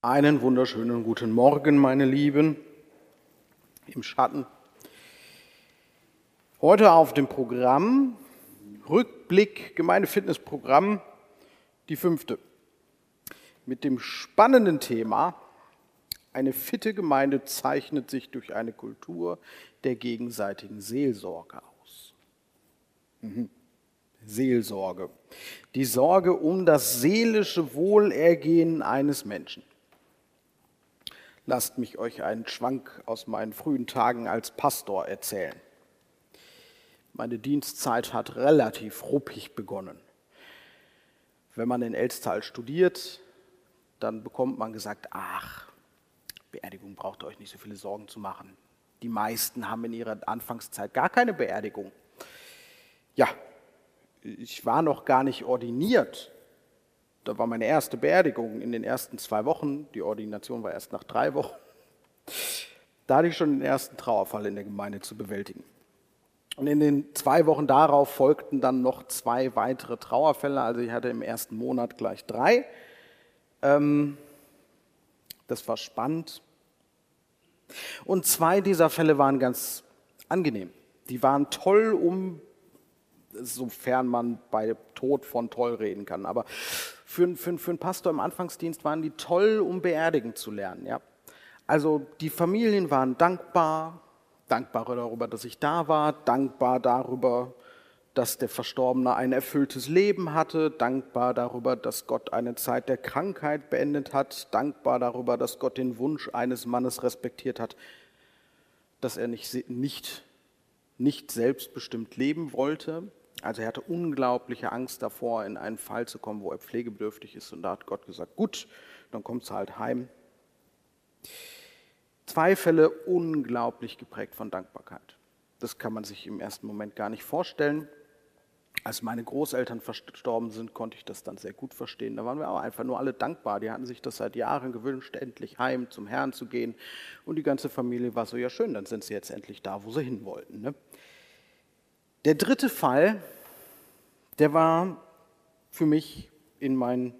Einen wunderschönen guten Morgen, meine Lieben, im Schatten. Heute auf dem Programm, Rückblick, Gemeindefitnessprogramm, die 5. Mit dem spannenden Thema, eine fitte Gemeinde zeichnet sich durch eine Kultur der gegenseitigen Seelsorge aus. Seelsorge, die Sorge um das seelische Wohlergehen eines Menschen. Lasst mich euch einen Schwank aus meinen frühen Tagen als Pastor erzählen. Meine Dienstzeit hat relativ ruppig begonnen. Wenn man in Elztal studiert, dann bekommt man gesagt, ach, Beerdigung braucht ihr euch nicht so viele Sorgen zu machen. Die meisten haben in ihrer Anfangszeit gar keine Beerdigung. Ja, ich war noch gar nicht ordiniert. Da war meine erste Beerdigung in den ersten 2 Wochen. Die Ordination war erst nach 3 Wochen. Da hatte ich schon den ersten Trauerfall in der Gemeinde zu bewältigen. Und in den 2 Wochen darauf folgten dann noch 2 weitere Trauerfälle. Also ich hatte im ersten Monat gleich 3. Das war spannend. Und 2 dieser Fälle waren ganz angenehm. Die waren toll, sofern man bei Tod von toll reden kann. Aber für einen Pastor im Anfangsdienst waren die toll, um beerdigen zu lernen. Ja? Also die Familien waren dankbar darüber, dass ich da war, dankbar darüber, dass der Verstorbene ein erfülltes Leben hatte, dankbar darüber, dass Gott eine Zeit der Krankheit beendet hat, dankbar darüber, dass Gott den Wunsch eines Mannes respektiert hat, dass er nicht selbstbestimmt leben wollte. Also er hatte unglaubliche Angst davor, in einen Fall zu kommen, wo er pflegebedürftig ist. Und da hat Gott gesagt, gut, dann kommst du halt heim. 2 Fälle unglaublich geprägt von Dankbarkeit. Das kann man sich im ersten Moment gar nicht vorstellen. Als meine Großeltern verstorben sind, konnte ich das dann sehr gut verstehen. Da waren wir aber einfach nur alle dankbar. Die hatten sich das seit Jahren gewünscht, endlich heim zum Herrn zu gehen. Und die ganze Familie war so, ja schön, dann sind sie jetzt endlich da, wo sie hin wollten. Ne? Der 3. Fall, der war für mich in meinem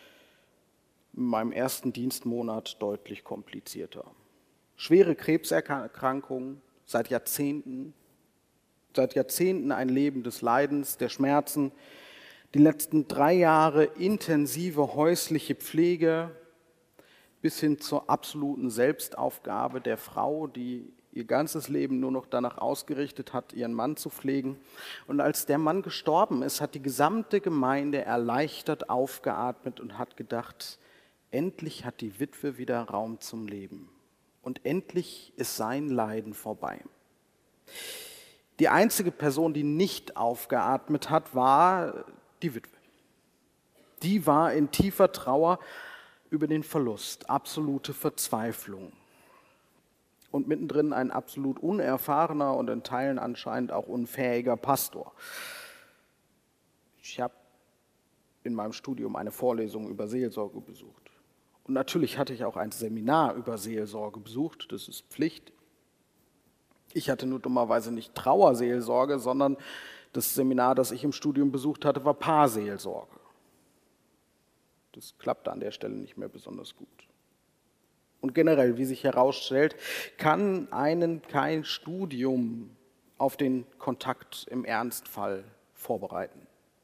ersten Dienstmonat deutlich komplizierter. Schwere Krebserkrankung, seit Jahrzehnten ein Leben des Leidens, der Schmerzen, die letzten 3 Jahre intensive häusliche Pflege bis hin zur absoluten Selbstaufgabe der Frau, die ihr ganzes Leben nur noch danach ausgerichtet hat, ihren Mann zu pflegen. Und als der Mann gestorben ist, hat die gesamte Gemeinde erleichtert aufgeatmet und hat gedacht, endlich hat die Witwe wieder Raum zum Leben. Und endlich ist sein Leiden vorbei. Die einzige Person, die nicht aufgeatmet hat, war die Witwe. Die war in tiefer Trauer über den Verlust, absolute Verzweiflung. Und mittendrin ein absolut unerfahrener und in Teilen anscheinend auch unfähiger Pastor. Ich habe in meinem Studium eine Vorlesung über Seelsorge besucht. Und natürlich hatte ich auch ein Seminar über Seelsorge besucht, das ist Pflicht. Ich hatte nur dummerweise nicht Trauerseelsorge, sondern das Seminar, das ich im Studium besucht hatte, war Paarseelsorge. Das klappte an der Stelle nicht mehr besonders gut. Und generell, wie sich herausstellt, kann einen kein Studium auf den Kontakt im Ernstfall vorbereiten.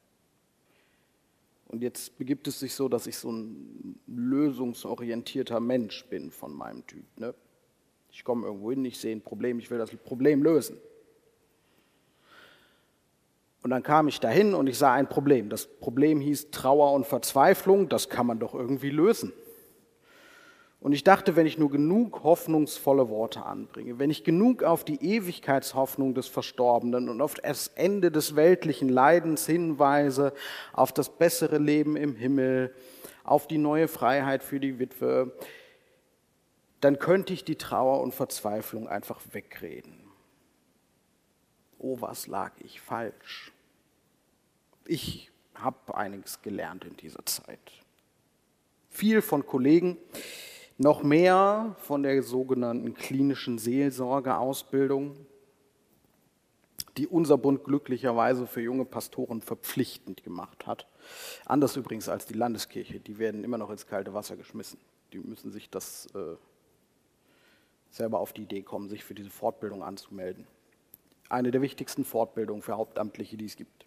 Und jetzt begibt es sich so, dass ich so ein lösungsorientierter Mensch bin von meinem Typ. Ne? Ich komme irgendwo hin, ich sehe ein Problem, ich will das Problem lösen. Und dann kam ich dahin und ich sah ein Problem. Das Problem hieß Trauer und Verzweiflung, das kann man doch irgendwie lösen. Und ich dachte, wenn ich nur genug hoffnungsvolle Worte anbringe, wenn ich genug auf die Ewigkeitshoffnung des Verstorbenen und auf das Ende des weltlichen Leidens hinweise, auf das bessere Leben im Himmel, auf die neue Freiheit für die Witwe, dann könnte ich die Trauer und Verzweiflung einfach wegreden. Oh, was lag ich falsch? Ich habe einiges gelernt in dieser Zeit. Viel von Kollegen, noch mehr von der sogenannten klinischen Seelsorgeausbildung, die unser Bund glücklicherweise für junge Pastoren verpflichtend gemacht hat. Anders übrigens als die Landeskirche, die werden immer noch ins kalte Wasser geschmissen. die müssen sich das selber auf die Idee kommen, sich für diese Fortbildung anzumelden. Eine der wichtigsten Fortbildungen für Hauptamtliche, die es gibt.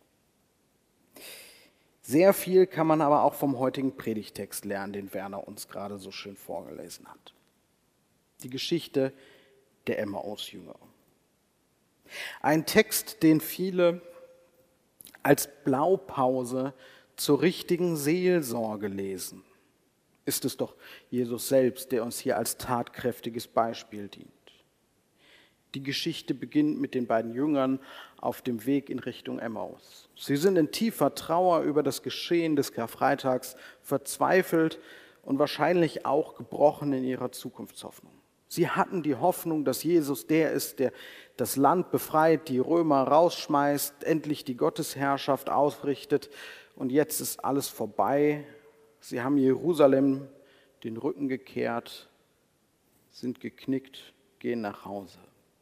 Sehr viel kann man aber auch vom heutigen Predigtext lernen, den Werner uns gerade so schön vorgelesen hat. Die Geschichte der Emmaus-Jünger. Ein Text, den viele als Blaupause zur richtigen Seelsorge lesen. Ist es doch Jesus selbst, der uns hier als tatkräftiges Beispiel dient. Die Geschichte beginnt mit den beiden Jüngern auf dem Weg in Richtung Emmaus. Sie sind in tiefer Trauer über das Geschehen des Karfreitags, verzweifelt und wahrscheinlich auch gebrochen in ihrer Zukunftshoffnung. Sie hatten die Hoffnung, dass Jesus der ist, der das Land befreit, die Römer rausschmeißt, endlich die Gottesherrschaft ausrichtet. Und jetzt ist alles vorbei. Sie haben Jerusalem den Rücken gekehrt, sind geknickt, gehen nach Hause.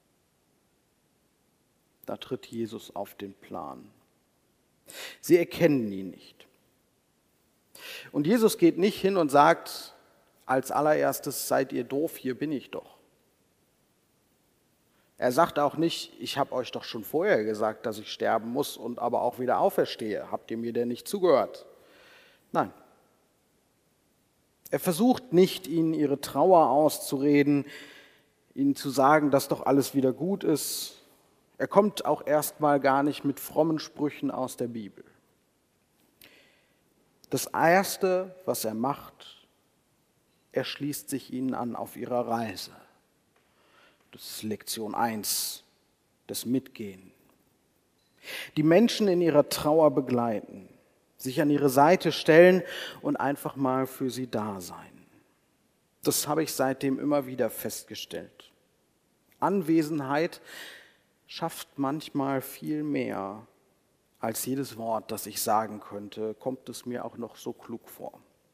Da tritt Jesus auf den Plan. Sie erkennen ihn nicht. Und Jesus geht nicht hin und sagt als allererstes, seid ihr doof, hier bin ich doch. Er sagt auch nicht, ich habe euch doch schon vorher gesagt, dass ich sterben muss und aber auch wieder auferstehe. Habt ihr mir denn nicht zugehört? Nein. Er versucht nicht, ihnen ihre Trauer auszureden, ihnen zu sagen, dass doch alles wieder gut ist. Er kommt auch erstmal gar nicht mit frommen Sprüchen aus der Bibel. Das Erste, was er macht, er schließt sich ihnen an auf ihrer Reise. Das ist Lektion 1, das Mitgehen. Die Menschen in ihrer Trauer begleiten, sich an ihre Seite stellen und einfach mal für sie da sein. Das habe ich seitdem immer wieder festgestellt. Anwesenheit schafft manchmal viel mehr als jedes Wort, das ich sagen könnte, kommt es mir auch noch so klug vor.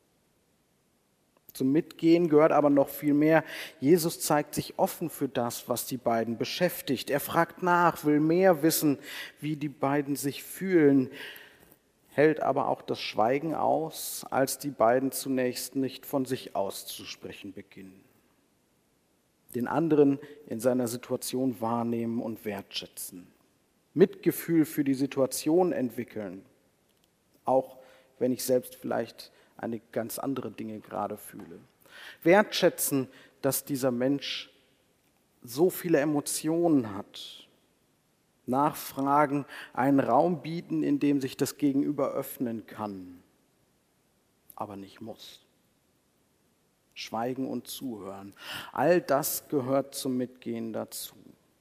Zum Mitgehen gehört aber noch viel mehr. Jesus zeigt sich offen für das, was die beiden beschäftigt. Er fragt nach, will mehr wissen, wie die beiden sich fühlen, hält aber auch das Schweigen aus, als die beiden zunächst nicht von sich auszusprechen beginnen. Den anderen in seiner Situation wahrnehmen und wertschätzen. Mitgefühl für die Situation entwickeln, auch wenn ich selbst vielleicht eine ganz andere Dinge gerade fühle. Wertschätzen, dass dieser Mensch so viele Emotionen hat. Nachfragen, einen Raum bieten, in dem sich das Gegenüber öffnen kann, aber nicht muss. Schweigen und zuhören. All das gehört zum Mitgehen dazu.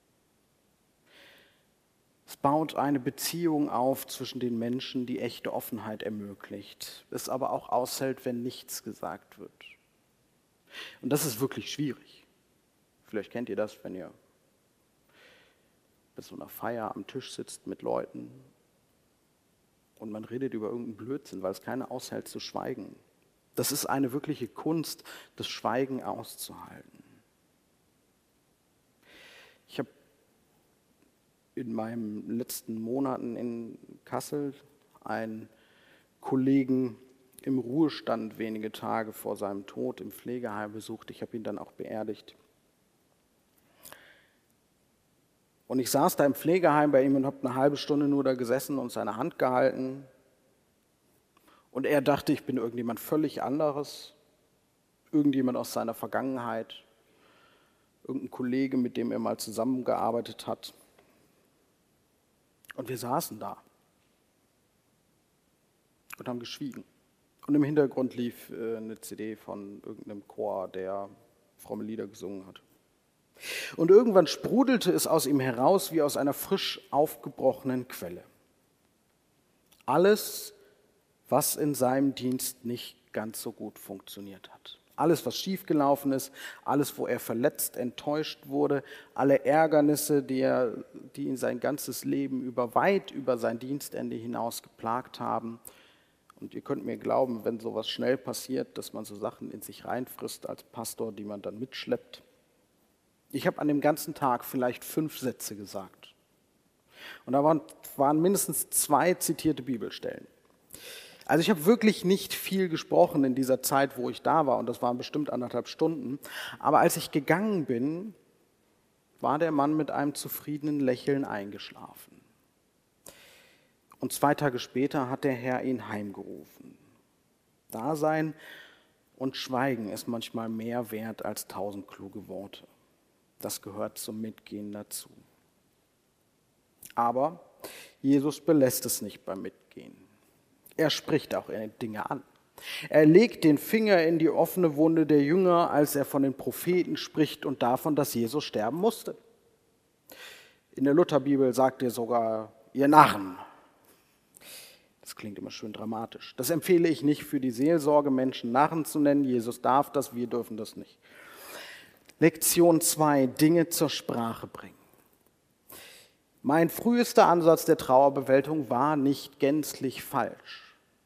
Es baut eine Beziehung auf zwischen den Menschen, die echte Offenheit ermöglicht, es aber auch aushält, wenn nichts gesagt wird. Und das ist wirklich schwierig. Vielleicht kennt ihr das, wenn ihr bei so einer Feier am Tisch sitzt mit Leuten und man redet über irgendeinen Blödsinn, weil es keiner aushält zu schweigen. Das ist eine wirkliche Kunst, das Schweigen auszuhalten. Ich habe in meinen letzten Monaten in Kassel einen Kollegen im Ruhestand wenige Tage vor seinem Tod im Pflegeheim besucht. Ich habe ihn dann auch beerdigt. Und ich saß da im Pflegeheim bei ihm und habe eine halbe Stunde nur da gesessen und seine Hand gehalten. Und er dachte, ich bin irgendjemand völlig anderes, irgendjemand aus seiner Vergangenheit, irgendein Kollege, mit dem er mal zusammengearbeitet hat. Und wir saßen da und haben geschwiegen. Und im Hintergrund lief eine CD von irgendeinem Chor, der fromme Lieder gesungen hat. Und irgendwann sprudelte es aus ihm heraus wie aus einer frisch aufgebrochenen Quelle. Alles, was in seinem Dienst nicht ganz so gut funktioniert hat. Alles, was schiefgelaufen ist, alles, wo er verletzt, enttäuscht wurde, alle Ärgernisse, die ihn sein ganzes Leben weit über sein Dienstende hinaus geplagt haben. Und ihr könnt mir glauben, wenn sowas schnell passiert, dass man so Sachen in sich reinfrisst als Pastor, die man dann mitschleppt. Ich habe an dem ganzen Tag vielleicht 5 Sätze gesagt. Und da waren mindestens 2 zitierte Bibelstellen. Also ich habe wirklich nicht viel gesprochen in dieser Zeit, wo ich da war, und das waren bestimmt 1,5 Stunden. Aber als ich gegangen bin, war der Mann mit einem zufriedenen Lächeln eingeschlafen. Und 2 Tage später hat der Herr ihn heimgerufen. Dasein und Schweigen ist manchmal mehr wert als 1000 kluge Worte. Das gehört zum Mitgehen dazu. Aber Jesus belässt es nicht beim Mitgehen. Er spricht auch Dinge an. Er legt den Finger in die offene Wunde der Jünger, als er von den Propheten spricht und davon, dass Jesus sterben musste. In der Lutherbibel sagt er sogar, ihr Narren. Das klingt immer schön dramatisch. Das empfehle ich nicht für die Seelsorge, Menschen Narren zu nennen. Jesus darf das, wir dürfen das nicht. Lektion 2, Dinge zur Sprache bringen. Mein frühester Ansatz der Trauerbewältigung war nicht gänzlich falsch.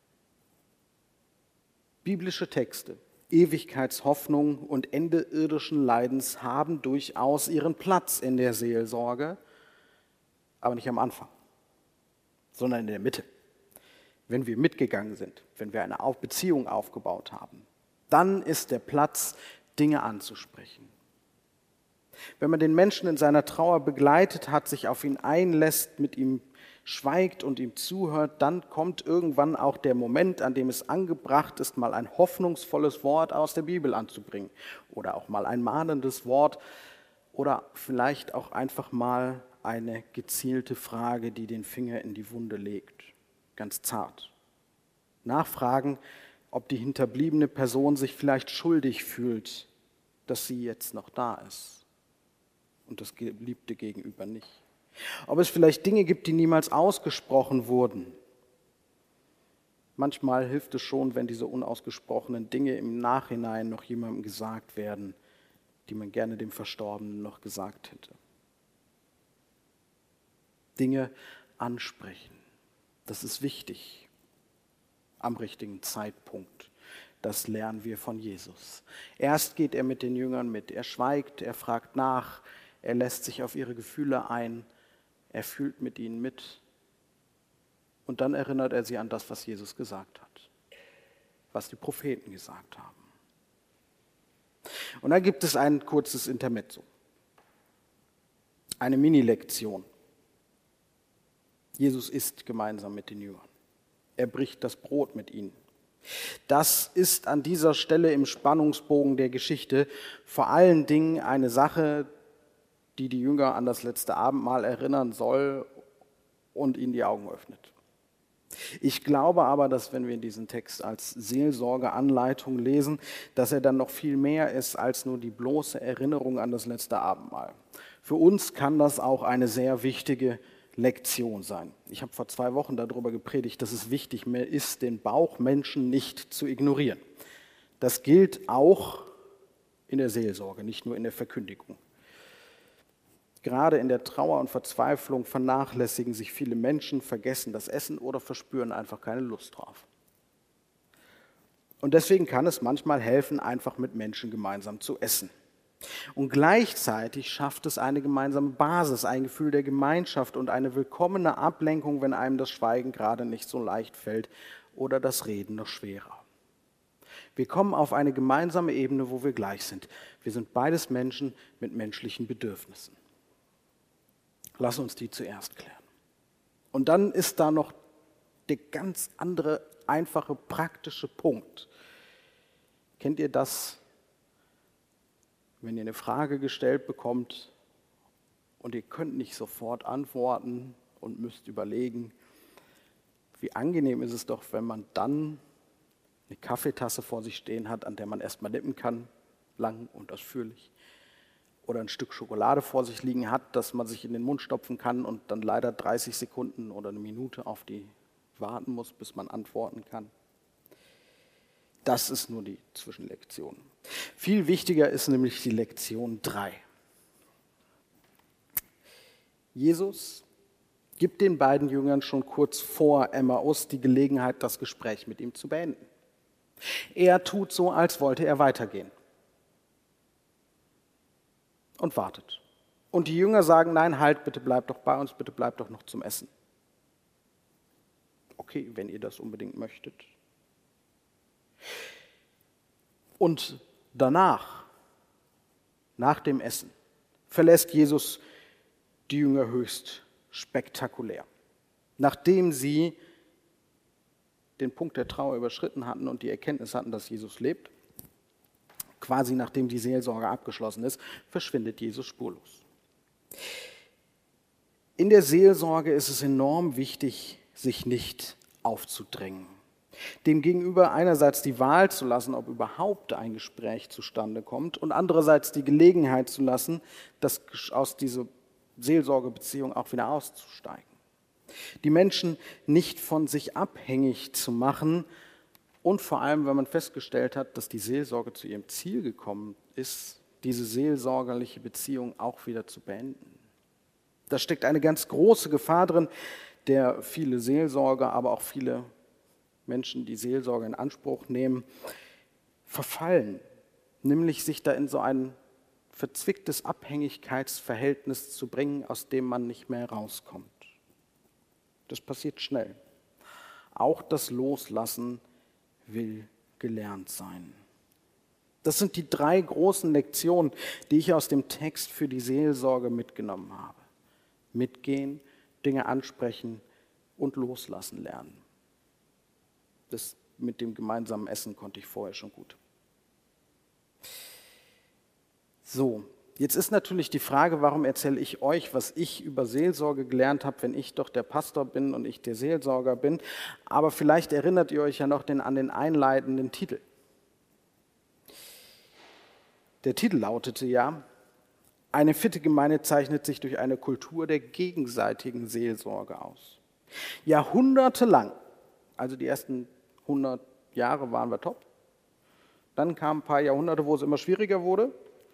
Biblische Texte, Ewigkeitshoffnung und Ende irdischen Leidens haben durchaus ihren Platz in der Seelsorge, aber nicht am Anfang, sondern in der Mitte. Wenn wir mitgegangen sind, wenn wir eine Beziehung aufgebaut haben, dann ist der Platz, Dinge anzusprechen. Wenn man den Menschen in seiner Trauer begleitet hat, sich auf ihn einlässt, mit ihm schweigt und ihm zuhört, dann kommt irgendwann auch der Moment, an dem es angebracht ist, mal ein hoffnungsvolles Wort aus der Bibel anzubringen oder auch mal ein mahnendes Wort oder vielleicht auch einfach mal eine gezielte Frage, die den Finger in die Wunde legt, ganz zart. Nachfragen, ob die hinterbliebene Person sich vielleicht schuldig fühlt, dass sie jetzt noch da ist und das Geliebte gegenüber nicht. Ob es vielleicht Dinge gibt, die niemals ausgesprochen wurden. Manchmal hilft es schon, wenn diese unausgesprochenen Dinge im Nachhinein noch jemandem gesagt werden, die man gerne dem Verstorbenen noch gesagt hätte. Dinge ansprechen, das ist wichtig am richtigen Zeitpunkt. Das lernen wir von Jesus. Erst geht er mit den Jüngern mit, er schweigt, er fragt nach, er lässt sich auf ihre Gefühle ein, er fühlt mit ihnen mit und dann erinnert er sie an das, was Jesus gesagt hat, was die Propheten gesagt haben. Und dann gibt es ein kurzes Intermezzo, eine Mini-Lektion. Jesus isst gemeinsam mit den Jüngern. Er bricht das Brot mit ihnen. Das ist an dieser Stelle im Spannungsbogen der Geschichte vor allen Dingen eine Sache, die die Jünger an das letzte Abendmahl erinnern soll und ihnen die Augen öffnet. Ich glaube aber, dass wenn wir diesen Text als Seelsorgeanleitung lesen, dass er dann noch viel mehr ist als nur die bloße Erinnerung an das letzte Abendmahl. Für uns kann das auch eine sehr wichtige Lektion sein. Ich habe vor 2 Wochen darüber gepredigt, dass es wichtig ist, den Bauchmenschen nicht zu ignorieren. Das gilt auch in der Seelsorge, nicht nur in der Verkündigung. Gerade in der Trauer und Verzweiflung vernachlässigen sich viele Menschen, vergessen das Essen oder verspüren einfach keine Lust drauf. Und deswegen kann es manchmal helfen, einfach mit Menschen gemeinsam zu essen. Und gleichzeitig schafft es eine gemeinsame Basis, ein Gefühl der Gemeinschaft und eine willkommene Ablenkung, wenn einem das Schweigen gerade nicht so leicht fällt oder das Reden noch schwerer. Wir kommen auf eine gemeinsame Ebene, wo wir gleich sind. Wir sind beides Menschen mit menschlichen Bedürfnissen. Lass uns die zuerst klären. Und dann ist da noch der ganz andere, einfache, praktische Punkt. Kennt ihr das, wenn ihr eine Frage gestellt bekommt und ihr könnt nicht sofort antworten und müsst überlegen, wie angenehm ist es doch, wenn man dann eine Kaffeetasse vor sich stehen hat, an der man erstmal nippen kann, lang und ausführlich. Oder ein Stück Schokolade vor sich liegen hat, das man sich in den Mund stopfen kann und dann leider 30 Sekunden oder eine Minute auf die warten muss, bis man antworten kann. Das ist nur die Zwischenlektion. Viel wichtiger ist nämlich die Lektion 3. Jesus gibt den beiden Jüngern schon kurz vor Emmaus die Gelegenheit, das Gespräch mit ihm zu beenden. Er tut so, als wollte er weitergehen. Und wartet. Und die Jünger sagen, nein, halt, bitte bleibt doch bei uns, bitte bleibt doch noch zum Essen. Okay, wenn ihr das unbedingt möchtet. Und danach, nach dem Essen, verlässt Jesus die Jünger höchst spektakulär. Nachdem sie den Punkt der Trauer überschritten hatten und die Erkenntnis hatten, dass Jesus lebt, quasi nachdem die Seelsorge abgeschlossen ist, verschwindet Jesus spurlos. In der Seelsorge ist es enorm wichtig, sich nicht aufzudrängen. Demgegenüber einerseits die Wahl zu lassen, ob überhaupt ein Gespräch zustande kommt, und andererseits die Gelegenheit zu lassen, dass aus dieser Seelsorgebeziehung auch wieder auszusteigen. Die Menschen nicht von sich abhängig zu machen und vor allem, wenn man festgestellt hat, dass die Seelsorge zu ihrem Ziel gekommen ist, diese seelsorgerliche Beziehung auch wieder zu beenden. Da steckt eine ganz große Gefahr drin, der viele Seelsorger, aber auch viele Menschen, die Seelsorge in Anspruch nehmen, verfallen, nämlich sich da in so ein verzwicktes Abhängigkeitsverhältnis zu bringen, aus dem man nicht mehr rauskommt. Das passiert schnell. Auch das Loslassen will gelernt sein. Das sind die 3 großen Lektionen, die ich aus dem Text für die Seelsorge mitgenommen habe. Mitgehen, Dinge ansprechen und loslassen lernen. Das mit dem gemeinsamen Essen konnte ich vorher schon gut. So, jetzt ist natürlich die Frage, warum erzähle ich euch, was ich über Seelsorge gelernt habe, wenn ich doch der Pastor bin und ich der Seelsorger bin. Aber vielleicht erinnert ihr euch ja noch an den einleitenden Titel. Der Titel lautete ja: Eine fitte Gemeinde zeichnet sich durch eine Kultur der gegenseitigen Seelsorge aus. Jahrhundertelang, also die ersten 100 Jahre waren wir top. Dann kamen ein paar Jahrhunderte, wo es immer schwieriger wurde.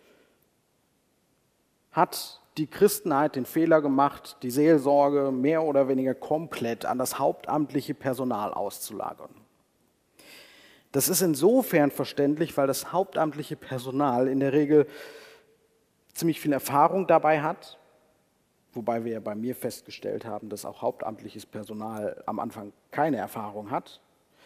Hat die Christenheit den Fehler gemacht, die Seelsorge mehr oder weniger komplett an das hauptamtliche Personal auszulagern. Das ist insofern verständlich, weil das hauptamtliche Personal in der Regel ziemlich viel Erfahrung dabei hat, wobei wir ja bei mir festgestellt haben, dass auch hauptamtliches Personal am Anfang keine Erfahrung hat.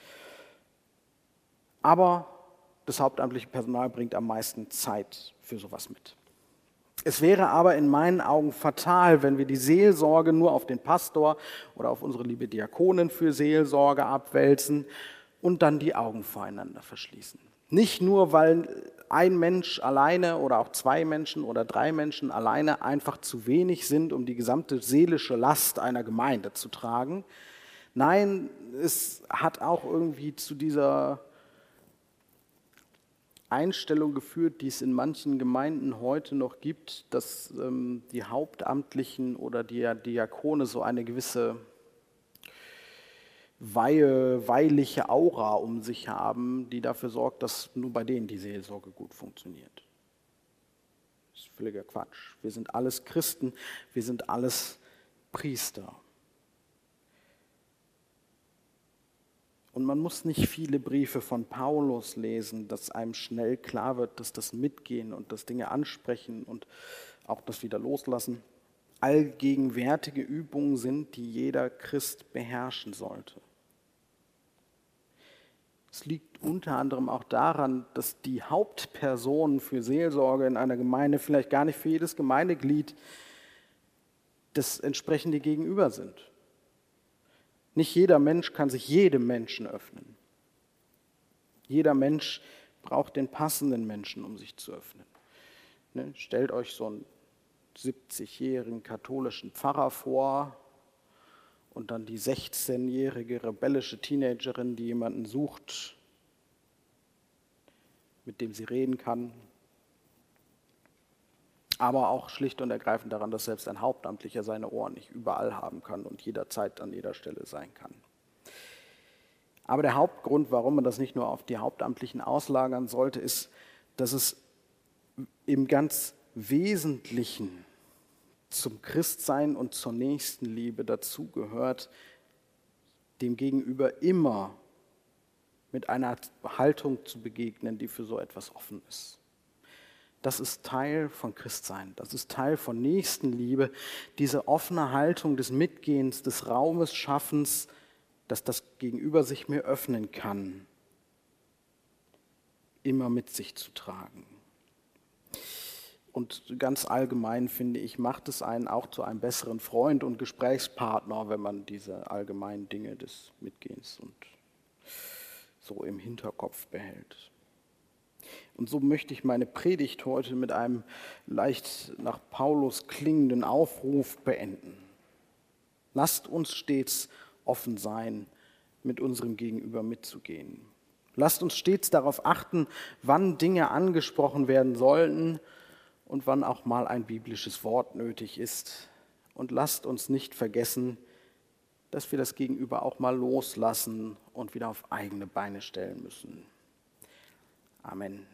Aber das hauptamtliche Personal bringt am meisten Zeit für sowas mit. Es wäre aber in meinen Augen fatal, wenn wir die Seelsorge nur auf den Pastor oder auf unsere liebe Diakonin für Seelsorge abwälzen und dann die Augen voreinander verschließen. Nicht nur, weil ein Mensch alleine oder auch 2 Menschen oder 3 Menschen alleine einfach zu wenig sind, um die gesamte seelische Last einer Gemeinde zu tragen. Nein, es hat auch irgendwie zu dieser Einstellung geführt, die es in manchen Gemeinden heute noch gibt, dass die Hauptamtlichen oder die Diakone so eine gewisse weiheliche Aura um sich haben, die dafür sorgt, dass nur bei denen die Seelsorge gut funktioniert. Das ist völliger Quatsch. Wir sind alles Christen, wir sind alles Priester. Und man muss nicht viele Briefe von Paulus lesen, dass einem schnell klar wird, dass das Mitgehen und das Dinge ansprechen und auch das wieder loslassen allgegenwärtige Übungen sind, die jeder Christ beherrschen sollte. Es liegt unter anderem auch daran, dass die Hauptpersonen für Seelsorge in einer Gemeinde vielleicht gar nicht für jedes Gemeindeglied das entsprechende Gegenüber sind. Nicht jeder Mensch kann sich jedem Menschen öffnen. Jeder Mensch braucht den passenden Menschen, um sich zu öffnen. Ne? Stellt euch so einen 70-jährigen katholischen Pfarrer vor und dann die 16-jährige rebellische Teenagerin, die jemanden sucht, mit dem sie reden kann. Aber auch schlicht und ergreifend daran, dass selbst ein Hauptamtlicher seine Ohren nicht überall haben kann und jederzeit an jeder Stelle sein kann. Aber der Hauptgrund, warum man das nicht nur auf die Hauptamtlichen auslagern sollte, ist, dass es im ganz Wesentlichen zum Christsein und zur Nächstenliebe dazugehört, dem Gegenüber immer mit einer Haltung zu begegnen, die für so etwas offen ist. Das ist Teil von Christsein, das ist Teil von Nächstenliebe, diese offene Haltung des Mitgehens, des Raumes Schaffens, dass das Gegenüber sich mir öffnen kann. immer mit sich zu tragen. Und ganz allgemein, finde ich, macht es einen auch zu einem besseren Freund und Gesprächspartner, wenn man diese allgemeinen Dinge des Mitgehens und so im Hinterkopf behält. Und so möchte ich meine Predigt heute mit einem leicht nach Paulus klingenden Aufruf beenden. Lasst uns stets offen sein, mit unserem Gegenüber mitzugehen. Lasst uns stets darauf achten, wann Dinge angesprochen werden sollten und wann auch mal ein biblisches Wort nötig ist. Und lasst uns nicht vergessen, dass wir das Gegenüber auch mal loslassen und wieder auf eigene Beine stellen müssen. Amen.